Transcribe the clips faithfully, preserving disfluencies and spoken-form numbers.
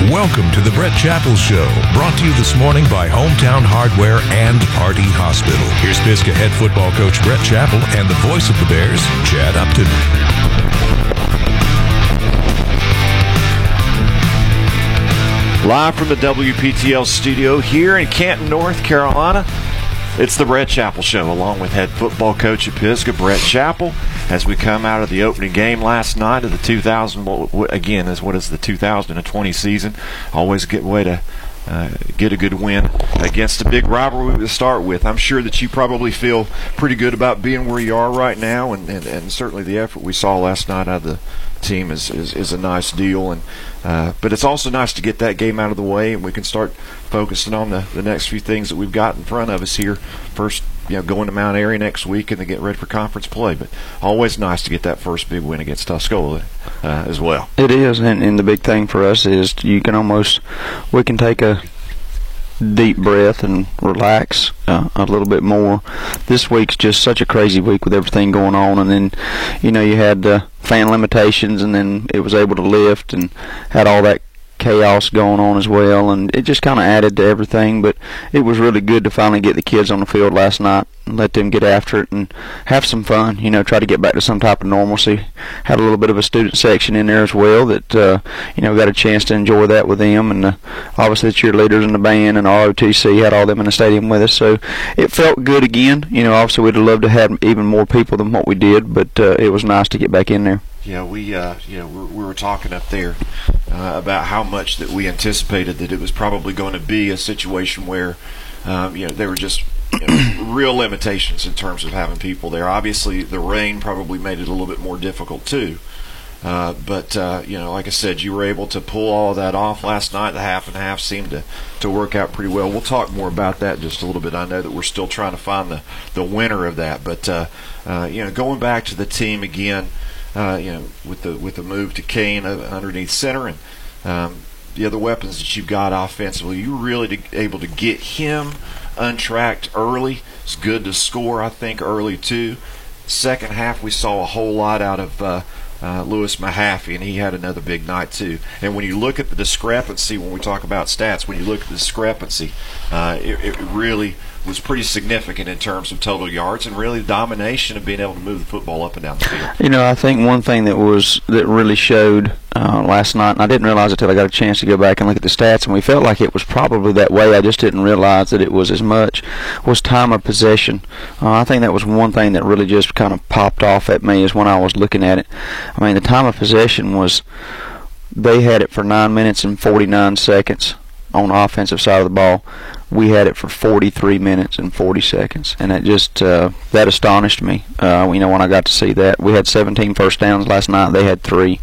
Welcome to the Brett Chappell Show, brought to you this morning by Hometown Hardware and Hardy Hospital. Here's Pisgah head football coach Brett Chappell and the voice of the Bears, Chad Upton. Live from the W P T L studio here in Canton, North Carolina, it's the Brett Chappell Show, along with head football coach at Pisgah, Brett Chappell, as we come out of the opening game last night of the two thousand, again, is what is the two thousand twenty season. Always a good way to uh, get a good win against a big rivalry to start with. I'm sure that you probably feel pretty good about being where you are right now, and, and, and certainly the effort we saw last night out of the team is, is, is a nice deal. And uh, but it's also nice to get that game out of the way, and we can start focusing on the, the next few things that we've got in front of us here. First, you know, going to Mount Airy next week and then get ready for conference play. But always nice to get that first big win against Tuscola uh, as well. It is, and, and the big thing for us is you can almost, we can take a deep breath and relax uh, a little bit more. This week's just such a crazy week with everything going on, and then, you know, you had the fan limitations, and then it was able to lift and had all that chaos going on as well, and it just kind of added to everything. But it was really good to finally get the kids on the field last night and let them get after it and have some fun, you know, try to get back to some type of normalcy. Had a little bit of a student section in there as well that, uh, you know, got a chance to enjoy that with them, and uh, obviously the cheerleaders and the band and R O T C had all them in the stadium with us, so it felt good again. You know, obviously we'd have loved to have even more people than what we did, but uh, it was nice to get back in there. Yeah, we uh, you know we, we were talking up there uh, about how much that we anticipated that it was probably going to be a situation where um, you know there were just you know, real limitations in terms of having people there. Obviously, the rain probably made it a little bit more difficult too. Uh, but uh, you know, like I said, you were able to pull all of that off last night. The half and half seemed to, to work out pretty well. We'll talk more about that in just a little bit. I know that we're still trying to find the, the winner of that, but uh, uh, you know, going back to the team again. Uh, you know, with the with the move to Kane uh, underneath center and um, the other weapons that you've got offensively, you were really to, able to get him untracked early. It's good to score, I think, early too. Second half, we saw a whole lot out of uh, uh, Lewis Mahaffey, and he had another big night too. And when you look at the discrepancy, when we talk about stats, when you look at the discrepancy, uh, it, it really was pretty significant in terms of total yards and really the domination of being able to move the football up and down the field. You know, I think one thing that was that really showed uh, last night, and I didn't realize it until I got a chance to go back and look at the stats, and we felt like it was probably that way. I just didn't realize that it was as much, was time of possession. Uh, I think that was one thing that really just kind of popped off at me is when I was looking at it. I mean, the time of possession was, they had it for nine minutes and forty-nine seconds on the offensive side of the ball. We had it for forty-three minutes and forty seconds, and it just uh, that astonished me. Uh, you know, when I got to see that, we had seventeen first downs last night. They had three.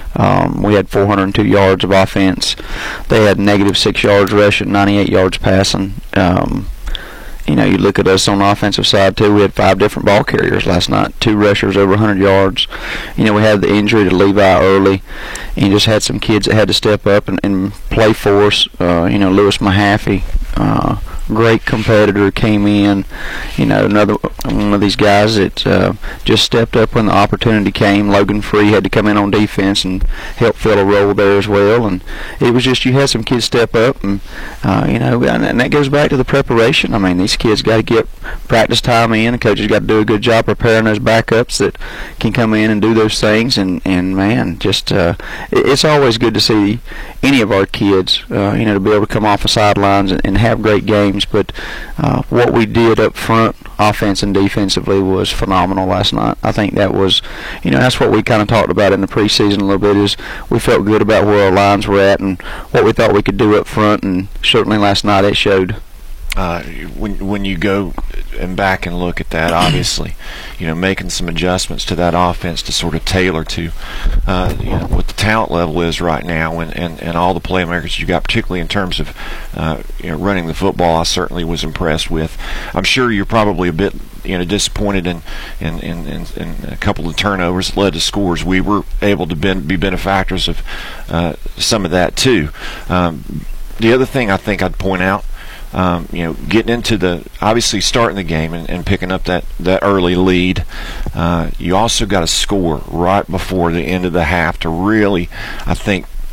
Um, we had four hundred two yards of offense. They had negative six yards rushing, ninety-eight yards passing. Um, you know, you look at us on the offensive side too. We had five different ball carriers last night. Two rushers over one hundred yards. You know, we had the injury to Levi early, and just had some kids that had to step up and, and play for us. Uh, you know, Lewis Mahaffey, uh, great competitor, came in. You know, another one of these guys that uh, just stepped up when the opportunity came. Logan Free had to come in on defense and help fill a role there as well. And it was just, you had some kids step up, and uh, you know, and that goes back to the preparation. I mean, these kids got to get practice time in. The coaches got to do a good job preparing those backups that can come in and do those things. And, and man, just uh, it's always good to see any of our kids, uh, you know, to be able to come off the sidelines and, and have great games. But uh, what we did up front, offense and defensively, was phenomenal last night. I think that was, you know, that's what we kind of talked about in the preseason a little bit, is we felt good about where our lines were at and what we thought we could do up front, and certainly last night it showed. Uh, when when you go and back and look at that, obviously, you know, making some adjustments to that offense to sort of tailor to uh, you know, what the talent level is right now, and, and, and all the playmakers you got, particularly in terms of uh, you know, running the football. I certainly was impressed with. I'm sure you're probably a bit you know disappointed in in, in, in, in a couple of turnovers led to scores. We were able to ben, be benefactors of uh, some of that too. Um, the other thing I think I'd point out, Um, you know, getting into the, obviously starting the game and, and picking up that, that early lead, uh, you also got to score right before the end of the half to really, I think,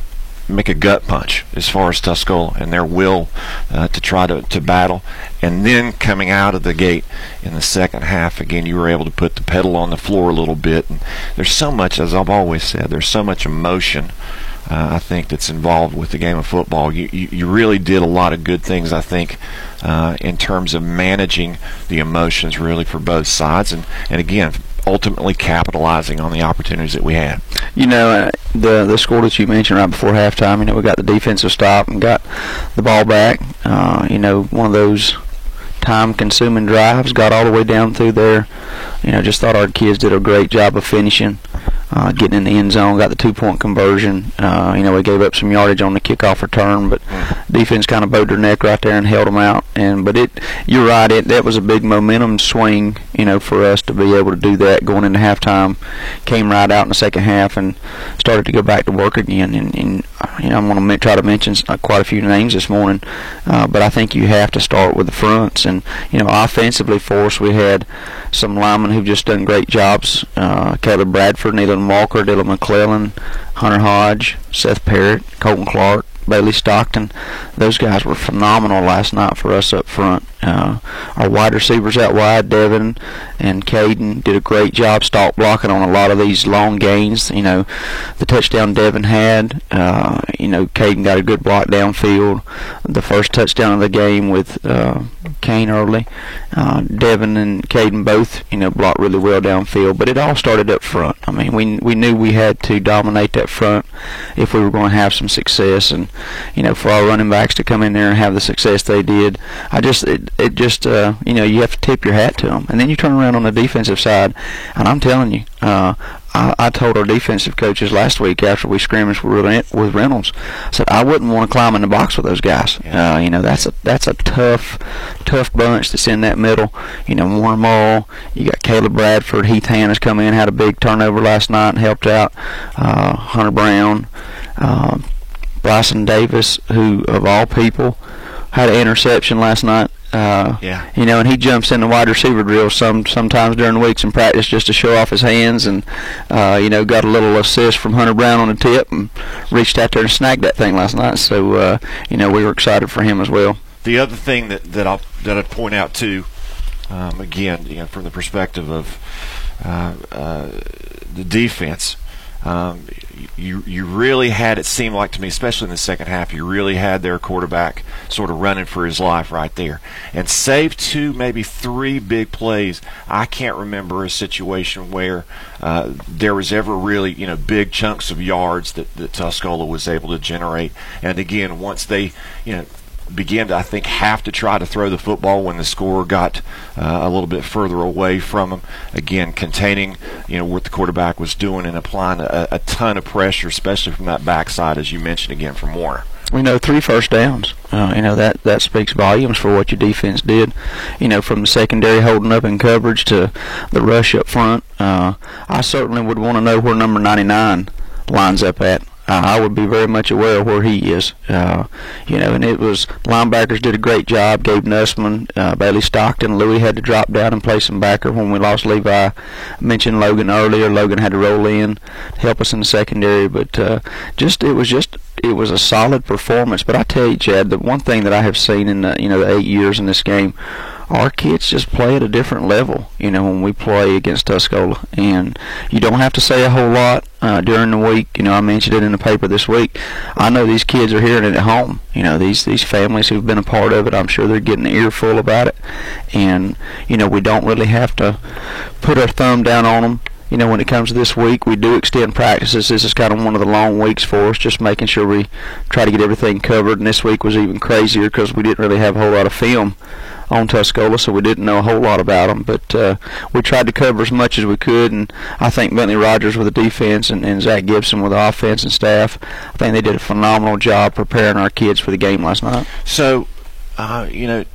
make a gut punch as far as Tuscola and their will uh, to try to, to battle. And then coming out of the gate in the second half, again, you were able to put the pedal on the floor a little bit. And there's so much, as I've always said, there's so much emotion, uh, I think, that's involved with the game of football. You, you, you really did a lot of good things, I think, uh, in terms of managing the emotions really for both sides. And, and again, ultimately capitalizing on the opportunities that we had. You know, uh, the the score that you mentioned right before halftime, you know, we got the defensive stop and got the ball back. Uh, you know, one of those time-consuming drives, got all the way down through there. You know, just thought our kids did a great job of finishing, uh, getting in the end zone, got the two-point conversion. Uh, you know, we gave up some yardage on the kickoff return, but defense kind of bowed their neck right there and held them out. And but it, you're right, it that was a big momentum swing, you know, for us to be able to do that going into halftime. Came right out in the second half and started to go back to work again. And, and you know, I'm going to try to mention uh, quite a few names this morning, uh, but I think you have to start with the fronts. And you know, offensively for us, we had some linemen who've just done great jobs. Uh, Caleb Bradford, Nealon Walker, Dylan McClellan, Hunter Hodge, Seth Parrott, Colton Clark, Bailey Stockton. Those guys were phenomenal last night for us up front. Uh, our wide receivers out wide, Devin and Caden, did a great job stalk blocking on a lot of these long gains. You know, the touchdown Devin had, uh, you know, Caden got a good block downfield. The first touchdown of the game with uh, Kane early. Uh, Devin and Caden both, you know, blocked really well downfield. But it all started up front. I mean, we we knew we had to dominate that front if we were going to have some success. And, you know, for our running backs to come in there and have the success they did, I just, it, it just, uh, you know, you have to tip your hat to them. And then you turn around on the defensive side, and I'm telling you, uh, I, I told our defensive coaches last week after we scrimmaged with, with Reynolds, I said I wouldn't want to climb in the box with those guys. Uh, you know, that's a that's a tough, tough bunch that's in that middle. You know, Warren Morrow, you got Caleb Bradford, Heath Hanna's come in, had a big turnover last night and helped out. Uh, Hunter Brown, uh, Bryson Davis, who of all people had an interception last night. Uh, yeah. You know, and he jumps in the wide receiver drill some sometimes during the weeks in practice just to show off his hands, and uh, you know, got a little assist from Hunter Brown on the tip and reached out there and snagged that thing last night. So uh, you know, we were excited for him as well. The other thing that that I'll that I'd point out too, um, again, you know, from the perspective of uh, uh, the defense. Um, you you really had, it seemed like to me, especially in the second half, you really had their quarterback sort of running for his life right there. And save two, maybe three big plays, I can't remember a situation where uh, there was ever really, you know, big chunks of yards that, that Tuscola was able to generate. And again, once they, you know, began to, I think, have to try to throw the football when the score got uh, a little bit further away from them. Again, containing, you know, what the quarterback was doing and applying a, a ton of pressure, especially from that backside, as you mentioned again, from Warner. We know three first downs. Uh, you know, that, that speaks volumes for what your defense did. You know, from the secondary holding up in coverage to the rush up front. Uh, I certainly would want to know where number ninety-nine lines up at. Uh, I would be very much aware of where he is. Uh, you know, and it was, linebackers did a great job. Gabe Nussman, uh, Bailey Stockton, Louis had to drop down and play some backer when we lost Levi. I mentioned Logan earlier. Logan had to roll in to help us in the secondary. But uh, just it was just it was a solid performance. But I tell you, Chad, the one thing that I have seen in the, you know, the eight years in this game, our kids just play at a different level, you know, when we play against Tuscola. And you don't have to say a whole lot uh, during the week. You know, I mentioned it in the paper this week. I know these kids are hearing it at home. You know, these these families who've been a part of it, I'm sure they're getting an earful about it. And, you know, we don't really have to put our thumb down on them. You know, when it comes to this week, we do extend practices. This is kind of one of the long weeks for us, just making sure we try to get everything covered. And this week was even crazier because we didn't really have a whole lot of film on Tuscola, so we didn't know a whole lot about them. But uh, we tried to cover as much as we could, and I think Bentley Rogers with the defense and, and Zach Gibson with the offense and staff, I think they did a phenomenal job preparing our kids for the game last night. So, uh, you know,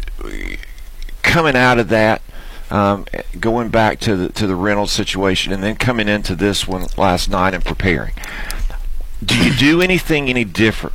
coming out of that, Um, going back to the to the Reynolds situation, and then coming into this one last night and preparing, do you do anything any differently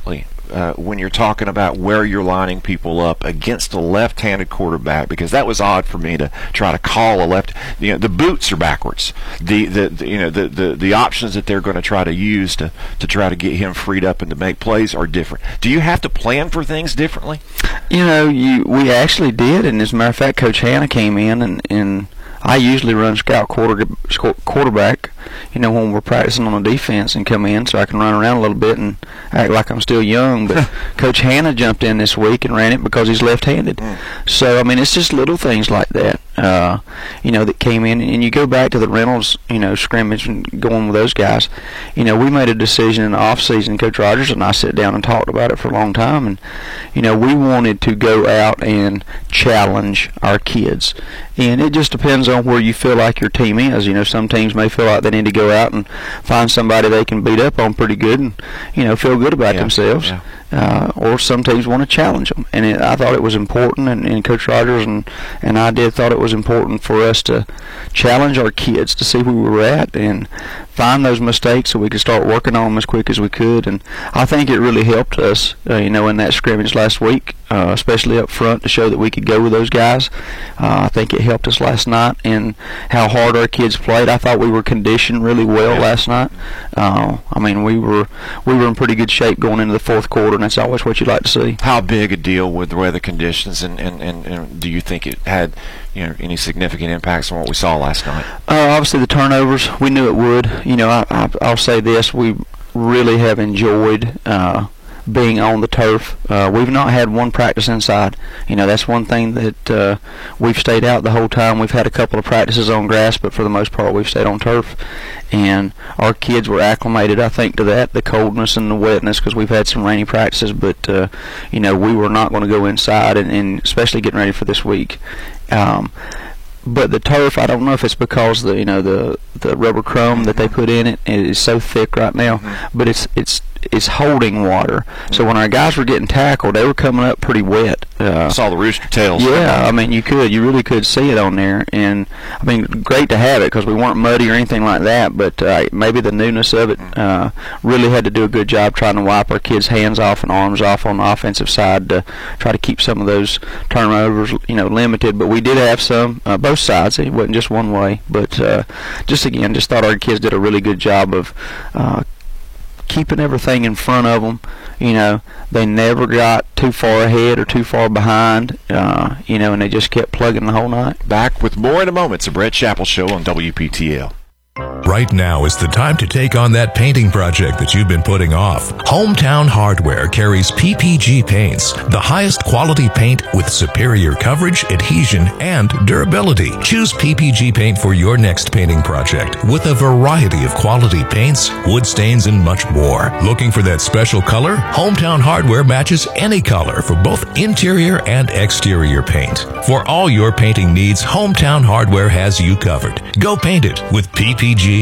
uh, when you're talking about where you're lining people up against a left-handed quarterback, because that was odd for me to try to call a left. You know, the boots are backwards. The, the, the you know the, the, the options that they're going to try to use to, to try to get him freed up and to make plays are different. Do you have to plan for things differently? You know, you we actually did, and as a matter of fact, Coach Hanna came in, and, and I usually run scout quarter, quarterback, you know, when we're practicing on the defense, and come in so I can run around a little bit and act like I'm still young. But Coach Hanna jumped in this week and ran it because he's left-handed. Mm. So, I mean, it's just little things like that, uh, you know, that came in. And you go back to the Reynolds, you know, scrimmage and going with those guys. You know, we made a decision in the off-season. Coach Rogers and I sat down and talked about it for a long time. And, you know, we wanted to go out and challenge our kids. And it just depends on where you feel like your team is. You know, some teams may feel like they need to go out and find somebody they can beat up on pretty good and, you know, feel good about yeah, themselves. Yeah. Uh, or some teams want to challenge them. And it, I thought it was important, and, and Coach Rogers and, and I did thought it was important for us to challenge our kids to see where we were at and find those mistakes so we could start working on them as quick as we could. And I think it really helped us, uh, you know, in that scrimmage last week, uh, especially up front, to show that we could go with those guys. Uh, I think it helped us last night in how hard our kids played. I thought we were conditioned really well yeah. last night. Uh, I mean, we were we were in pretty good shape going into the fourth quarter, and that's always what you like to see. How big a deal with the weather conditions, and, and, and, and do you think it had, you know, any significant impacts on what we saw last night? Uh, obviously, the turnovers, we knew it would. You know, I, I, I'll say this, we really have enjoyed uh, being on the turf. Uh, we've not had one practice inside. You know, that's one thing that uh, we've stayed out the whole time. We've had a couple of practices on grass, but for the most part we've stayed on turf. And our kids were acclimated, I think, to that, the coldness and the wetness, because we've had some rainy practices. But, uh, you know, we were not going to go inside, and, and especially getting ready for this week. Um, But the turf, I don't know if it's because the you know the the rubber chrome that they put in it, it is so thick right now, mm-hmm. but it's it's it's holding water. Mm-hmm. So when our guys were getting tackled, they were coming up pretty wet. Uh, I saw the rooster tails. Yeah, I mean you could you really could see it on there, and I mean great to have it because we weren't muddy or anything like that. But uh, maybe the newness of it uh, really had to do a good job trying to wipe our kids' hands off and arms off on the offensive side to try to keep some of those turnovers you know limited. But we did have some uh, both sides. It wasn't just one way, but uh, just again, just thought our kids did a really good job of uh, keeping everything in front of them. You know, they never got too far ahead or too far behind. Uh, you know, and they just kept plugging the whole night. Back with more in a moment. It's the Brett Chappell Show on W P T L. Right now is the time to take on that painting project that you've been putting off. Hometown Hardware carries P P G paints, the highest quality paint with superior coverage, adhesion, and durability. Choose P P G paint for your next painting project with a variety of quality paints, wood stains, and much more. Looking for that special color? Hometown Hardware matches any color for both interior and exterior paint. For all your painting needs, Hometown Hardware has you covered. Go paint it with P P G.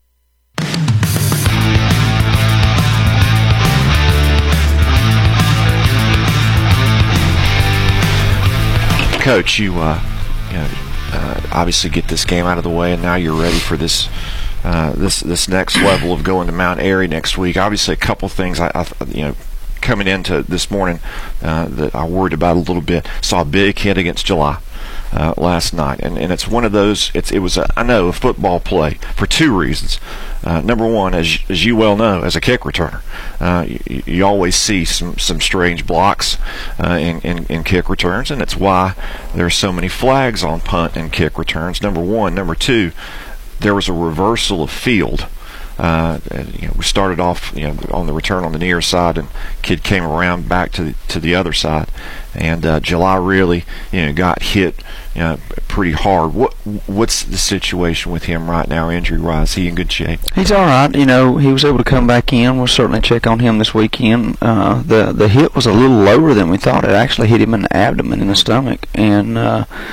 Coach, you, uh, you know, uh, obviously get this game out of the way, and now you're ready for this uh, this this next level of going to Mount Airy next week. Obviously, a couple things I, I you know. coming into this morning uh, that I worried about a little bit. Saw a big hit against July uh, last night, and, and it's one of those. It's it was a, I know a football play for two reasons. Uh, number one, as as you well know, as a kick returner, uh, you, you always see some some strange blocks uh, in, in in kick returns, and it's why there are so many flags on punt and kick returns. Number one, number two, there was a reversal of field. Uh, and, you know, we started off, you know, on the return on the near side, and kid came around back to the, to the other side, and uh, July really, you know, got hit, you know, pretty hard. What what's the situation with him right now, injury wise? Is he in good shape? He's all right. You know, he was able to come back in. We'll certainly check on him this weekend. Uh, the the hit was a little lower than we thought. It actually hit him in the abdomen, in the stomach, and. Uh,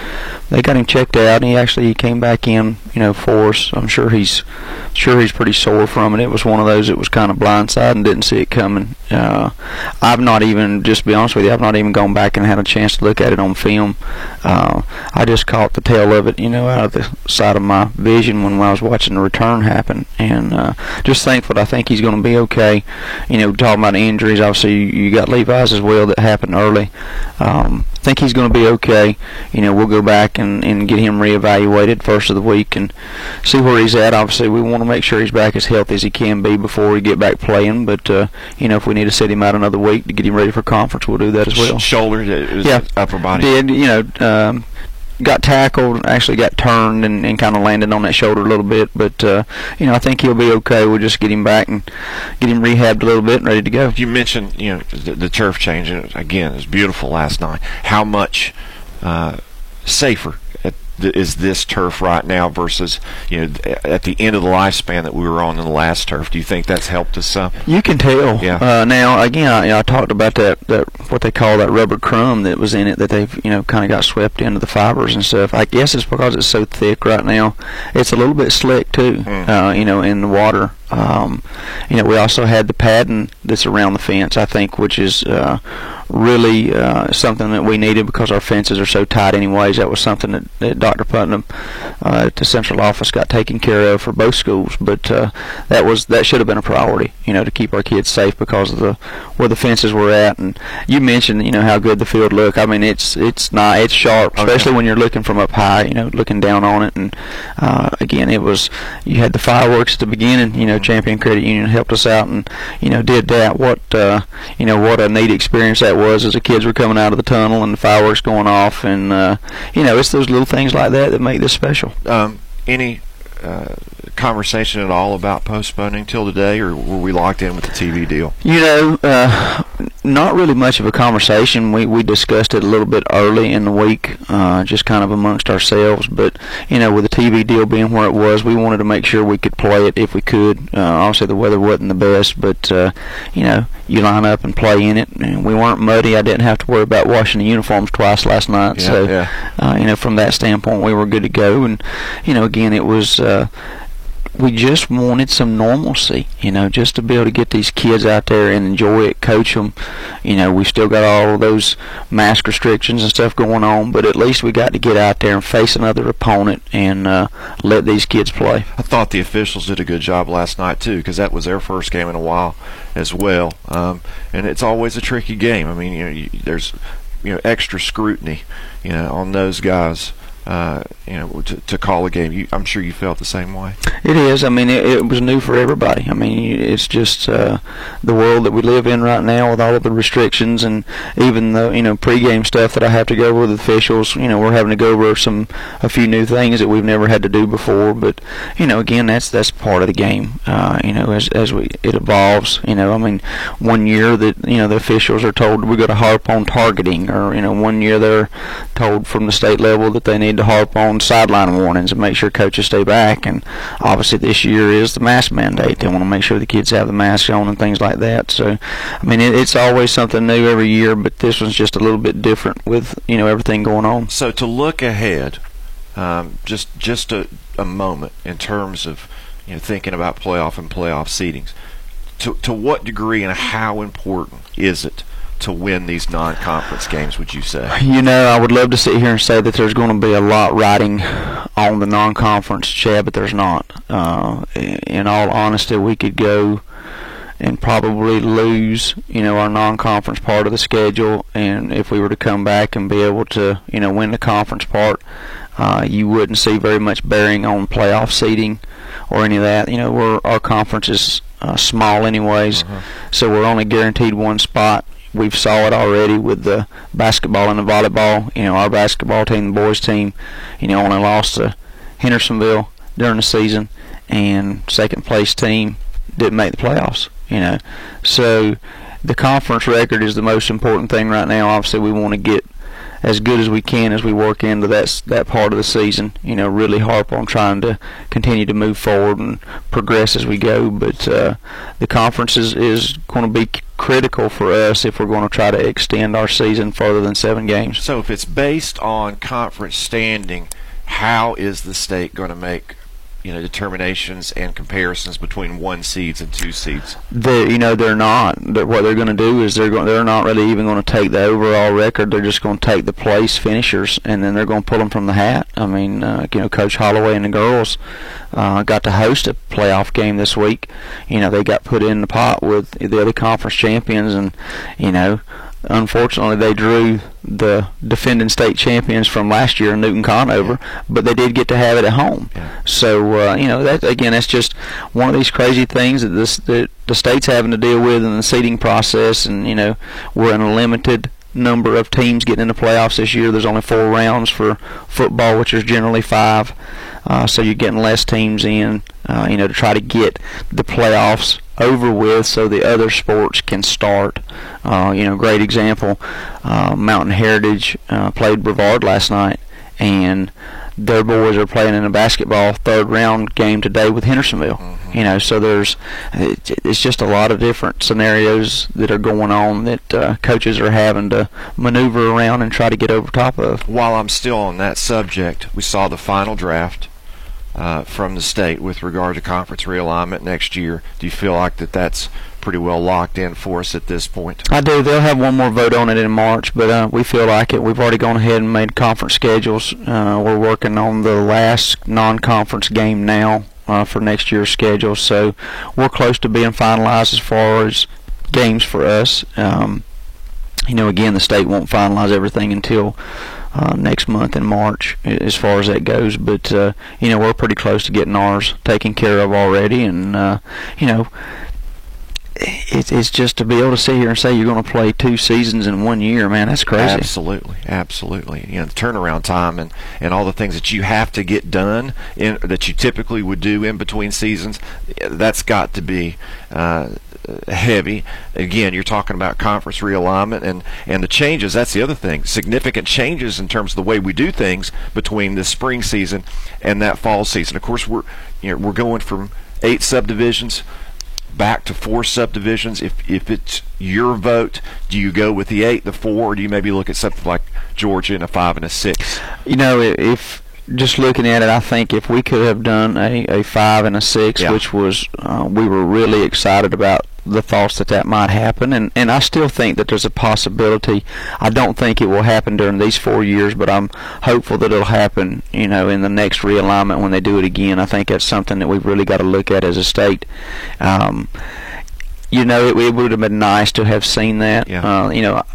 they got him checked out, and he actually he came back in, you know, for us. I'm sure he's sure he's pretty sore from it. It was one of those that was kind of blindside and didn't see it coming. Uh, I've not even, just to be honest with you, I've not even gone back and had a chance to look at it on film. Uh, I just caught the tail of it, you know, out of the side of my vision when I was watching the return happen, and uh, just thankful. I think he's going to be okay. You know, talking about injuries, obviously you, you got Levi's as well that happened early. Um, I think he's going to be okay. You know, we'll go back and, and get him reevaluated first of the week and see where he's at. Obviously, we want to make sure he's back as healthy as he can be before we get back playing. But uh, you know, if we need to sit him out another week to get him ready for conference, we'll do that as well. Shoulder, it yeah, upper body. Did you know? Um, got tackled, actually got turned and, and kind of landed on that shoulder a little bit, but uh, you know, I think he'll be okay. We'll just get him back and get him rehabbed a little bit and ready to go. You mentioned, you know, the, the turf change, and again, it was beautiful last night. How much uh, safer at the, is this turf right now versus, you know, at the end of the lifespan that we were on in the last turf? Do you think that's helped us some? You can tell. Yeah. Uh, now, again, I, I talked about that, that what they call that rubber crumb that was in it that they've, you know, kind of got swept into the fibers and stuff. I guess it's because it's so thick right now. It's a little bit slick too, mm. uh, you know, in the water. Um, you know, we also had the padding that's around the fence, I think, which is uh, really uh, something that we needed because our fences are so tight anyways. That was something that, that Doctor Putnam uh, at the central office got taken care of for both schools, but uh, that was that should have been a priority, you know, to keep our kids safe because of the where the fences were at. And you mentioned, you know, how good the field looked. I mean, it's it's not it's sharp, especially okay. when you're looking from up high, you know, looking down on it. And uh, again, it was you had the fireworks at the beginning, you know. Champion Credit Union helped us out and, you know, did that. What, uh, you know, what a neat experience that was as the kids were coming out of the tunnel and the fireworks going off. And, uh, you know, it's those little things like that that make this special. Um, any uh, conversation at all about postponing till today, or were we locked in with the T V deal? You know, uh, not really much of a conversation. We we discussed it a little bit early in the week, uh, just kind of amongst ourselves. But, you know, with the T V deal being where it was, we wanted to make sure we could play it if we could. Uh, obviously, the weather wasn't the best, but, uh, you know, you line up and play in it. And we weren't muddy. I didn't have to worry about washing the uniforms twice last night. Yeah, so, yeah. Uh, you know, from that standpoint, we were good to go. And, you know, again, it was... Uh, we just wanted some normalcy, you know, just to be able to get these kids out there and enjoy it, coach them. You know, we still got all of those mask restrictions and stuff going on, but at least we got to get out there and face another opponent and uh, let these kids play. I thought the officials did a good job last night, too, because that was their first game in a while as well. Um, and it's always a tricky game. I mean, you know, you, there's, you know, extra scrutiny, you know, on those guys. Uh, you know, to, to call a game. You, I'm sure you felt the same way. It is. I mean, it, it was new for everybody. I mean, it's just uh, the world that we live in right now with all of the restrictions and even the, you know, pregame stuff that I have to go over with the officials. You know, we're having to go over some a few new things that we've never had to do before. But, you know, again, that's that's part of the game. Uh, you know, as as we it evolves. You know, I mean, one year that you know the officials are told we got to harp on targeting, or you know, one year they're told from the state level that they need to harp on sideline warnings and make sure coaches stay back. And obviously this year is the mask mandate. They want to make sure the kids have the masks on and things like that. So, I mean, it, it's always something new every year, but this one's just a little bit different with, you know, everything going on. So to look ahead, um, just just a, a moment in terms of, you know, thinking about playoff and playoff seedings, to to what degree and how important is it to win these non-conference games, would you say? You know, I would love to sit here and say that there's going to be a lot riding on the non-conference, Chad, but there's not. Uh, in all honesty, we could go and probably lose, you know, our non-conference part of the schedule, and if we were to come back and be able to, you know, win the conference part, uh, you wouldn't see very much bearing on playoff seeding or any of that. You know, we're, our conference is uh, small anyways, uh-huh. so we're only guaranteed one spot. We've saw it already with the basketball and the volleyball. You know, our basketball team, the boys team, you know, only lost to Hendersonville during the season, and second place team didn't make the playoffs. You know, so the conference record is the most important thing right now. Obviously, we want to get as good as we can as we work into that that part of the season. You know, really harp on trying to continue to move forward and progress as we go. But uh, the conference is, is going to be critical for us if we're going to try to extend our season further than seven games. So if it's based on conference standing, how is the state going to make, you know, determinations and comparisons between one seeds and two seeds? They, you know, they're not. They're, what they're going to do is they're going. They're not really even going to take the overall record. They're just going to take the place finishers, and then they're going to pull them from the hat. I mean, uh, you know, Coach Holloway and the girls uh, got to host a playoff game this week. You know, they got put in the pot with the other conference champions, and you know, unfortunately, they drew the defending state champions from last year, Newton Conover, but they did get to have it at home. Yeah. So, uh, you know, that again, that's just one of these crazy things that, this, that the state's having to deal with in the seeding process. And, you know, we're in a limited number of teams getting in the playoffs this year. There's only four rounds for football, which is generally five. Uh, so you're getting less teams in, uh, you know, to try to get the playoffs over with so the other sports can start. Uh, you know, great example, uh, Mountain Heritage uh, played Brevard last night, and their boys are playing in a basketball third round game today with Hendersonville. Mm-hmm. You know, so there's it, it's just a lot of different scenarios that are going on that uh, coaches are having to maneuver around and try to get over top of. While I'm still on that subject, we saw the final draft uh, from the state with regard to conference realignment next year. Do you feel like that that's pretty well locked in for us at this point? I do. They'll have one more vote on it in March, but uh, we feel like it. We've already gone ahead and made conference schedules. Uh, we're working on the last non-conference game now uh, for next year's schedule, so we're close to being finalized as far as games for us. Um, you know, again, the state won't finalize everything until uh, next month in March as far as that goes, but uh, you know, we're pretty close to getting ours taken care of already, and uh, you know, It's, it's just to be able to sit here and say you're going to play two seasons in one year, man, that's crazy. Absolutely, absolutely. You know, the turnaround time and, and all the things that you have to get done in, that you typically would do in between seasons, that's got to be uh, heavy. Again, you're talking about conference realignment and, and the changes. That's the other thing. Significant changes in terms of the way we do things between the spring season and that fall season. Of course, we're you know we're going from eight subdivisions back to four subdivisions. If if it's your vote, do you go with the eight, the four, or do you maybe look at something like Georgia and a five and a six? You know, if just looking at it, I think if we could have done a, a five and a six, yeah. which was uh, we were really excited about the thoughts that that might happen, and and I still think that there's a possibility. I don't think it will happen during these four years, but I'm hopeful that it'll happen, you know, in the next realignment when they do it again. I think that's something that we've really got to look at as a state. Um, you know, it, it would have been nice to have seen that. Yeah. Uh, you know,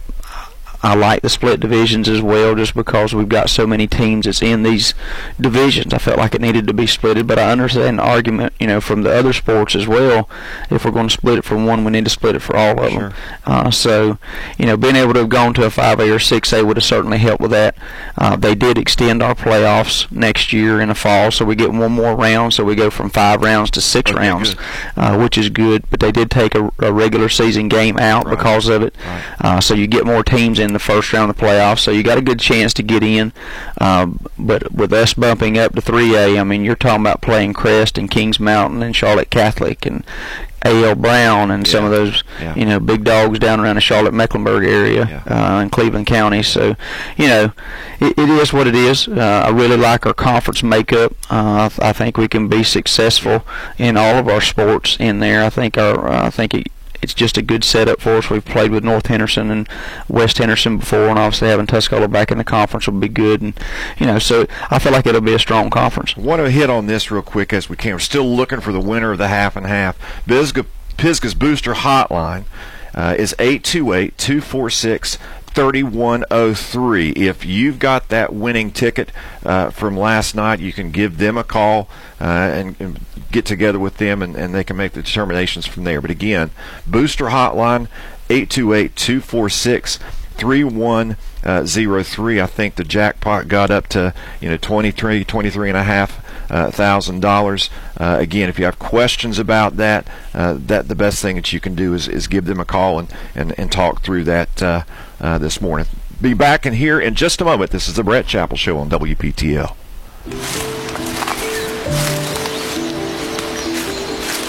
I like the split divisions as well, just because we've got so many teams that's in these divisions. I felt like it needed to be splitted, but I understand the argument, you know, from the other sports as well. If we're going to split it from one, we need to split it for all of Sure. them. Uh, so, you know, being able to have gone to a five A or six A would have certainly helped with that. Uh, they did extend our playoffs next year in the fall, so we get one more round, so we go from five rounds to six okay, rounds, uh, which is good. But they did take a, a regular season game out right. because of it, right. uh, so you get more teams in the first round of the playoffs, so you got a good chance to get in. Um, but with us bumping up to three A, I mean, you're talking about playing Crest and Kings Mountain and Charlotte Catholic and A L Brown and yeah. some of those, yeah. you know, big dogs down around the Charlotte-Mecklenburg area yeah. uh, in Cleveland County. So, you know, it, it is what it is. Uh, I really like our conference makeup. Uh, I, I think we can be successful in all of our sports in there. I think our, uh, I think it, it's just a good setup for us. We've played with North Henderson and West Henderson before, and obviously having Tuscola back in the conference will be good. And you know, so I feel like it'll be a strong conference. I want to hit on this real quick as we can. We're still looking for the winner of the half and half. Pisgah, Pisgah's Booster Hotline uh, is eight two eight, two four six, three one zero three. If you've got that winning ticket uh, from last night, you can give them a call uh, and, and get together with them, and, and they can make the determinations from there. But again, Booster Hotline, eight two eight, two four six, three one zero three. I think the jackpot got up to, you know, twenty-three, twenty-three and a half uh, thousand dollars. Uh, again, if you have questions about that, uh, that the best thing that you can do is, is give them a call and, and, and talk through that uh, uh, this morning. Be back in here in just a moment. This is the Brett Chappell Show on W P T L.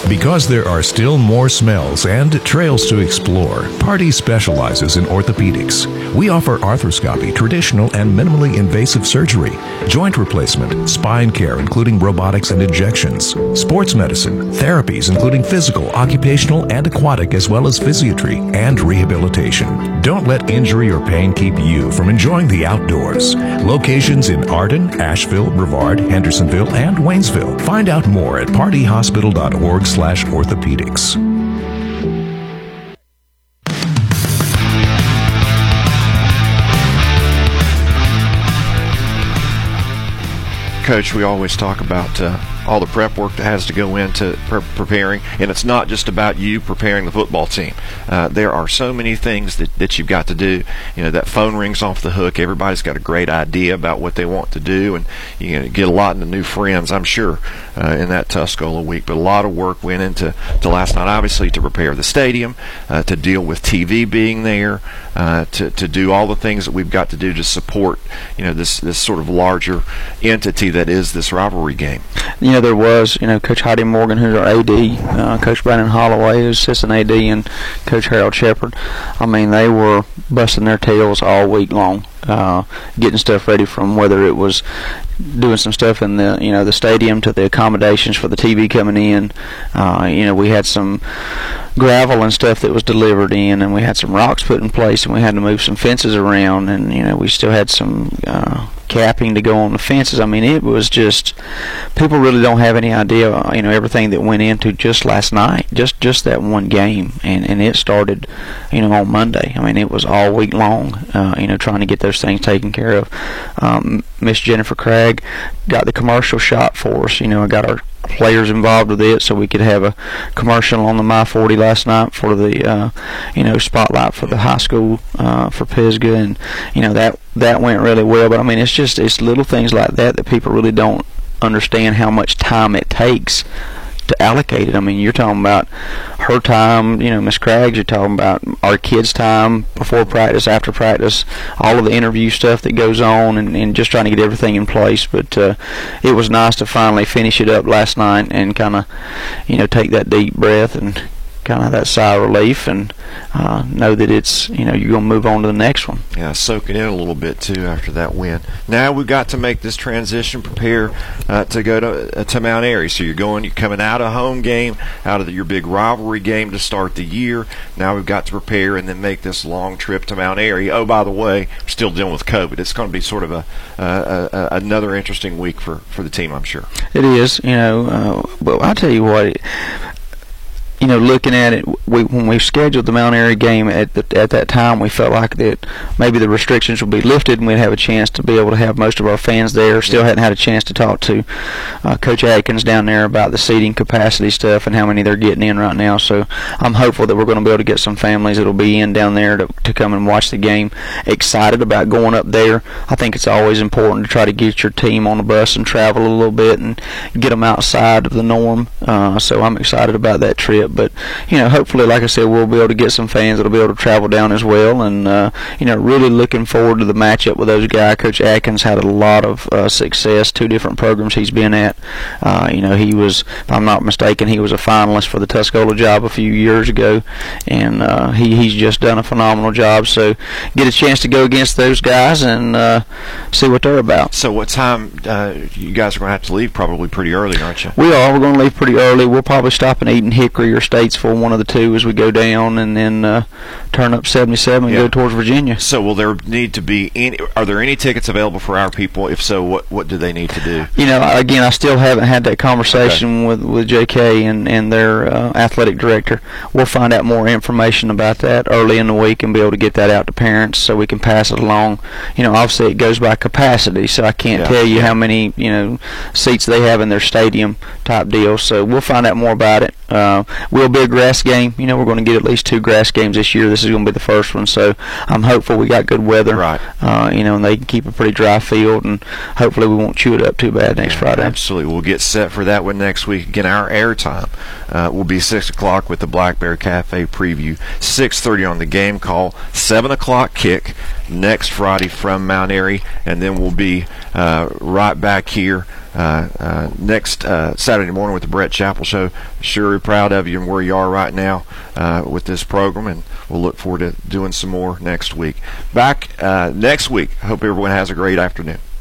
Because there are still more smells and trails to explore, Party specializes in orthopedics. We offer arthroscopy, traditional and minimally invasive surgery, joint replacement, spine care including robotics and injections, sports medicine, therapies including physical, occupational, and aquatic, as well as physiatry and rehabilitation. Don't let injury or pain keep you from enjoying the outdoors. Locations in Arden, Asheville, Brevard, Hendersonville, and Waynesville. Find out more at party hospital dot org slash orthopedics. Coach, we always talk about uh, all the prep work that has to go into pre- preparing, and it's not just about you preparing the football team. Uh, there are so many things that, that you've got to do. You know, that phone rings off the hook. Everybody's got a great idea about what they want to do, and you know, get a lot of new friends, I'm sure, uh, in that Tuscola week. But a lot of work went into to last night, obviously, to prepare the stadium, uh, to deal with T V being there, uh, to to do all the things that we've got to do to support, you know, this this sort of larger entity that is this rivalry game. You know, there was, you know, Coach Heidi Morgan, who's our A D, uh, Coach Brandon Holloway, who's assistant A D, and Coach Harold Shepard. I mean, they were busting their tails all week long, uh, getting stuff ready, from whether it was doing some stuff in the, you know, the stadium to the accommodations for the T V coming in. Uh, you know, we had some gravel and stuff that was delivered in, and we had some rocks put in place, and we had to move some fences around, and you know, we still had some uh, capping to go on the fences. I mean, it was just, people really don't have any idea, you know, everything that went into just last night, just just that one game, and and it started, you know, on Monday. I mean, it was all week long, uh, you know, trying to get those things taken care of. Um, Miss Jennifer Craig got the commercial shot for us. You know, I got our players involved with it so we could have a commercial on the My forty last night for the uh, you know, spotlight for the high school uh, for Pisgah, and you know, that that went really well. But I mean, it's just, it's little things like that that people really don't understand how much time it takes to allocate it. I mean, you're talking about her time, you know, Miss Craig's, you're talking about our kids' time before practice, after practice, all of the interview stuff that goes on, and, and just trying to get everything in place. But uh, it was nice to finally finish it up last night and kind of, you know, take that deep breath and kind of that sigh of relief, and uh, know that it's, you know, you're going to move on to the next one. Yeah, soak it in a little bit too after that win. Now we've got to make this transition, prepare uh, to go to uh, to Mount Airy. So you're going, you're coming out of home game, out of the, your big rivalry game to start the year. Now we've got to prepare and then make this long trip to Mount Airy. Oh, by the way, we're still dealing with COVID. It's going to be sort of a, uh, a, a another interesting week for, for the team, I'm sure. It is, you know. Uh, but I'll tell you what. It, You know, looking at it, we, when we scheduled the Mount Airy game at the, at that time, we felt like that maybe the restrictions would be lifted and we'd have a chance to be able to have most of our fans there. Still hadn't had a chance to talk to uh, Coach Atkins down there about the seating capacity stuff and how many they're getting in right now. So I'm hopeful that we're going to be able to get some families that will be in down there to, to come and watch the game. Excited about going up there. I think it's always important to try to get your team on the bus and travel a little bit and get them outside of the norm. Uh, so I'm excited about that trip. But, you know, hopefully, like I said, we'll be able to get some fans that'll be able to travel down as well. And, uh, you know, really looking forward to the matchup with those guys. Coach Atkins had a lot of uh, success, two different programs he's been at. Uh, you know, he was, if I'm not mistaken, he was a finalist for the Tuscola job a few years ago. And uh, he, he's just done a phenomenal job. So get a chance to go against those guys and uh, see what they're about. So what time, uh, you guys are going to have to leave probably pretty early, aren't you? We are. We're going to leave pretty early. We'll probably stop and eat in Hickory or Statesville, one of the two, as we go down, and then uh, turn up seventy-seven and yeah. go towards Virginia. So will there need to be any, are there any tickets available for our people? If so, what what do they need to do? You know, again, I still haven't had that conversation okay. with, with J K and, and their uh, athletic director. We'll find out more information about that early in the week and be able to get that out to parents so we can pass it along. You know, obviously it goes by capacity, so I can't yeah. tell you how many, you know, seats they have in their stadium type deal. So we'll find out more about it. Uh, we'll be a grass game. You know, we're going to get at least two grass games this year. This is going to be the first one, so I'm hopeful we got good weather. Right. Uh, you know, and they can keep a pretty dry field, and hopefully we won't chew it up too bad next Friday. Absolutely. We'll get set for that one next week. Again, our airtime uh, will be six o'clock with the Black Bear Cafe preview, six thirty on the game call, seven o'clock kick next Friday from Mount Airy, and then we'll be uh, right back here uh, uh, next uh, Saturday morning with the Brett Chappell Show. Sure proud of you and where you are right now uh, with this program, and we'll look forward to doing some more next week. Back uh, next week. I hope everyone has a great afternoon.